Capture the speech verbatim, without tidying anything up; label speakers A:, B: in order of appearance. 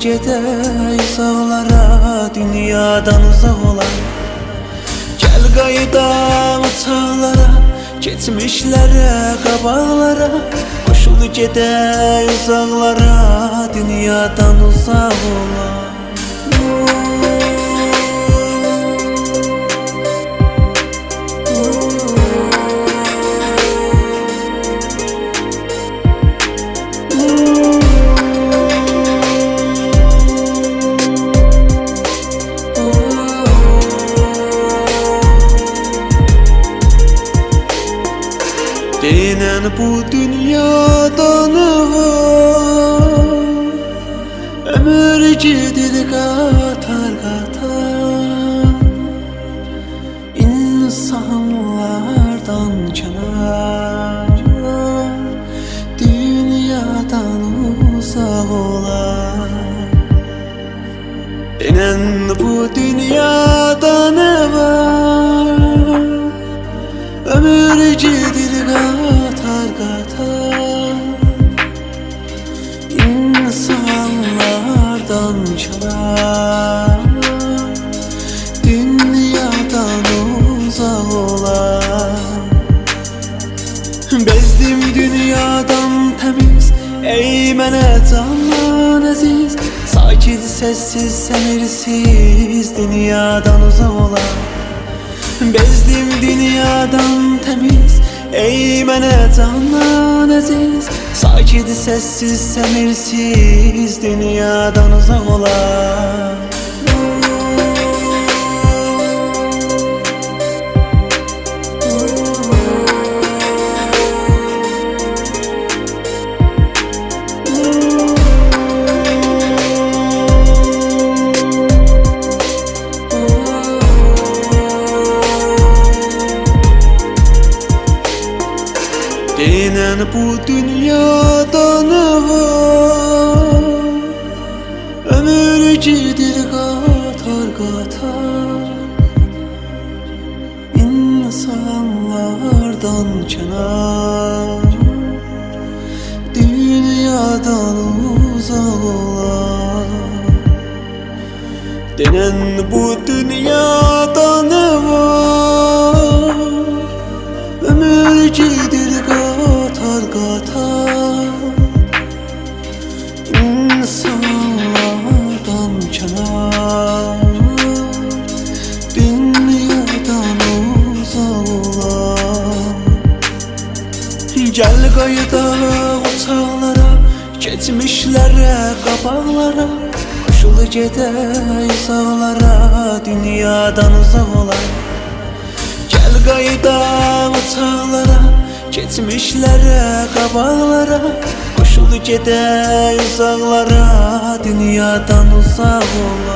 A: gedək uzaqlara, dünyadan uzaq olan. Gəl qayıdaq uçaqlara, keçmişlərə, qabaqlara. Qoşul gedək uzaqlara, dünyadan uzaq olan. Denen bu dünyada ne var? Ömür gidir qatar qatar. İnsanlardan kənar, dünyadan uzaq olar. Denen bu dünyada ne var? Ömür gidir qatar qatar. İnsanlardan kənar, dünyadan uzaq olar. Bezdim dünyadan təmiz, ey mənə candan əziz. Sakit, sessiz, səmirsiz, dünyadan uzaq olar. Bezdim dünyadan təmiz, ey mənə candan əziz. Sakit, sessiz, səmirsiz, dünyadan uzaq olar. Denen bu dünyada ne var? Ömür gidir qatar qatar. İnsanlardan kənar, dünyadan uzaq olar. Denen bu dünyada ne var? Ömür gidir qatar qatar. İnsanlardan kənar, dünyadan uzaq olar. Gəl qayıdaq uçaqlara, keçmişlərə, qabaqlara. Qoşul gedək uzaqlara, dünyadan uzaq olar. Gəl qayıdaq uçaqlara, keçmişlərə, qabaqlara. Qoşul gedək uzaqlara, dünyadan uzaq olar.